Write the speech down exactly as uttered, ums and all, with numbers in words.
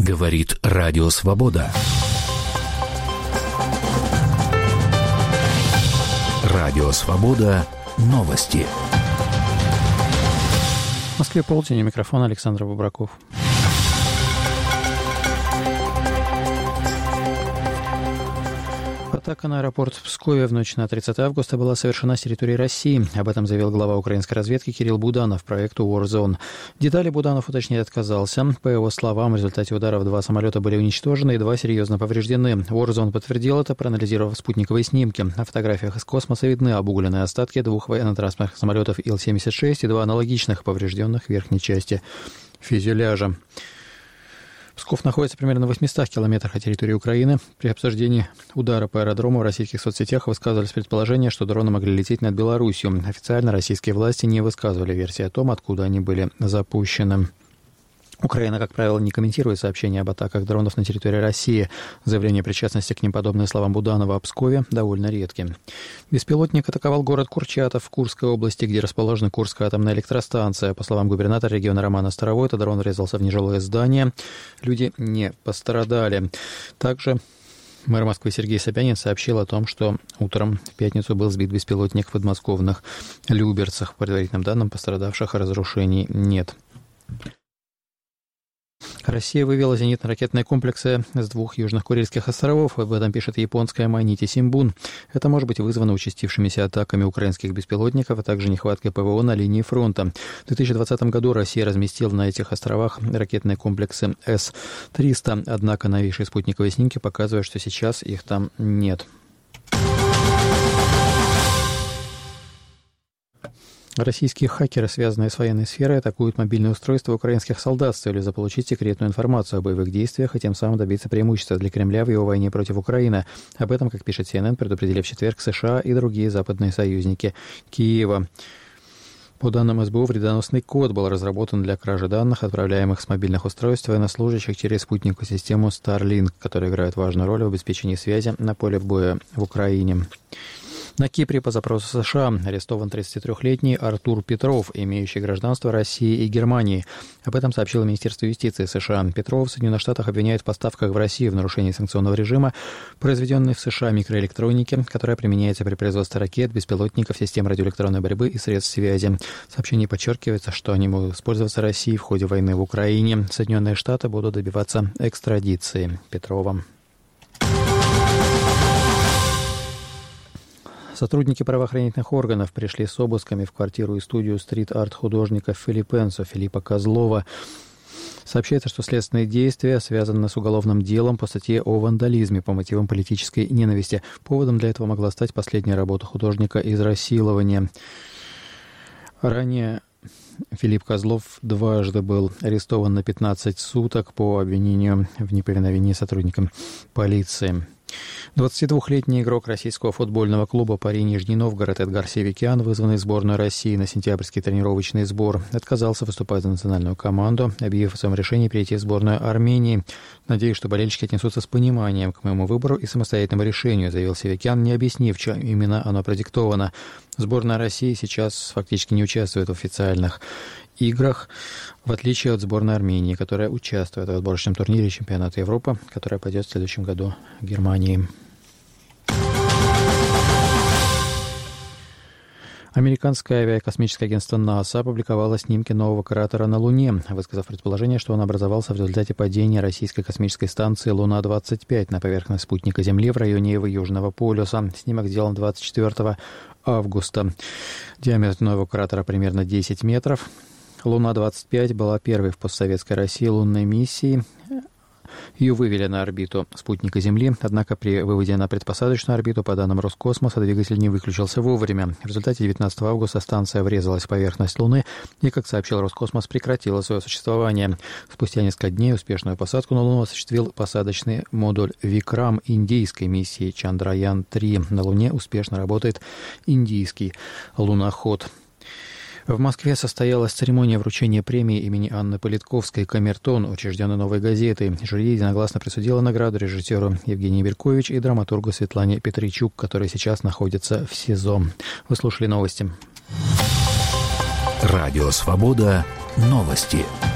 Говорит Радио Свобода. Радио Свобода. Новости. В Москве полдень, у микрофона Александр Бобраков. Атака на аэропорт в Пскове в ночь на тридцатое августа была совершена с территории России. Об этом заявил глава украинской разведки Кирилл Буданов проекту Warzone. Детали Буданов уточнить отказался. По его словам, в результате ударов два самолета были уничтожены и два серьезно повреждены. Warzone подтвердил это, проанализировав спутниковые снимки. На фотографиях из космоса видны обугленные остатки двух военно-транспортных самолетов Ил семьдесят шесть и два аналогичных, поврежденных в верхней части фюзеляжа. Псков находится примерно в восьмистах километрах от территории Украины. При обсуждении удара по аэродрому в российских соцсетях высказывались предположения, что дроны могли лететь над Беларусью. Официально российские власти не высказывали версии о том, откуда они были запущены. Украина, как правило, не комментирует сообщения об атаках дронов на территории России. Заявление причастности к ним, подобные словам Буданова о Пскове, довольно редки. Беспилотник атаковал город Курчатов в Курской области, где расположена Курская атомная электростанция. По словам губернатора региона Романа Старовойта, дрон врезался в нежилое здание. Люди не пострадали. Также мэр Москвы Сергей Собянин сообщил о том, что утром в пятницу был сбит беспилотник в подмосковных Люберцах. По предварительным данным, пострадавших и разрушений нет. Россия вывела зенитно-ракетные комплексы с двух южных Курильских островов. Об этом пишет японская Майнити Симбун. Это может быть вызвано участившимися атаками украинских беспилотников, а также нехваткой ПВО на линии фронта. В две тысячи двадцатом году Россия разместила на этих островах ракетные комплексы С триста, однако новейшие спутниковые снимки показывают, что сейчас их там нет. Российские хакеры, связанные с военной сферой, атакуют мобильные устройства украинских солдат с целью заполучить секретную информацию о боевых действиях и тем самым добиться преимущества для Кремля в его войне против Украины. Об этом, как пишет Си Эн Эн, предупредили в четверг США и другие западные союзники Киева. По данным эс бэ у, вредоносный код был разработан для кражи данных, отправляемых с мобильных устройств военнослужащих через спутниковую систему Starlink, которая играет важную роль в обеспечении связи на поле боя в Украине. На Кипре по запросу США арестован тридцатитрёхлетний Артур Петров, имеющий гражданство России и Германии. Об этом сообщило Министерство юстиции США. Петров в Соединенных Штатах обвиняют в поставках в Россию в нарушении санкционного режима, произведенной в США микроэлектроники, которая применяется при производстве ракет, беспилотников, систем радиоэлектронной борьбы и средств связи. В сообщении подчеркивается, что они могут использоваться Россией в ходе войны в Украине. Соединенные Штаты будут добиваться экстрадиции Петрова. Сотрудники правоохранительных органов пришли с обысками в квартиру и студию стрит-арт-художника Филиппенсо Филиппа Козлова. Сообщается, что следственные действия связаны с уголовным делом по статье о вандализме по мотивам политической ненависти. Поводом для этого могла стать последняя работа художника «Изнасилование». Ранее Филипп Козлов дважды был арестован на пятнадцать суток по обвинению в неповиновении сотрудникам полиции. двадцатидвухлетний игрок российского футбольного клуба «Пари Нижний Новгород» Эдгар Севикян, вызванный в сборную России на сентябрьский тренировочный сбор, отказался выступать за национальную команду, объявив о своем решении перейти в сборную Армении. «Надеюсь, что болельщики отнесутся с пониманием к моему выбору и самостоятельному решению», заявил Севикян, не объяснив, чем именно оно продиктовано. Сборная России сейчас фактически не участвует в официальных играх, в отличие от сборной Армении, которая участвует в отборочном турнире чемпионата Европы, которая пойдет в следующем году в Германии. Американское авиакосмическое агентство НАСА опубликовало снимки нового кратера на Луне, высказав предположение, что он образовался в результате падения российской космической станции Луна двадцать пять на поверхность спутника Земли в районе его южного полюса. Снимок сделан двадцать четвёртого августа. Диаметр нового кратера примерно десять метров. Луна двадцать пять была первой в постсоветской России лунной миссией. Ее вывели на орбиту спутника Земли, однако при выводе на предпосадочную орбиту, по данным Роскосмоса, двигатель не выключился вовремя. В результате девятнадцатого августа станция врезалась в поверхность Луны и, как сообщил Роскосмос, прекратила свое существование. Спустя несколько дней успешную посадку на Луну осуществил посадочный модуль «Викрам» индийской миссии Чандраян три. На Луне успешно работает индийский луноход. В Москве состоялась церемония вручения премии имени Анны Политковской «Камертон», учрежденной «Новой газетой». Жюри единогласно присудило награду режиссеру Евгении Беркович и драматургу Светлане Петричук, которые сейчас находятся в СИЗО. Вы слушали новости. Радио «Свобода». Новости.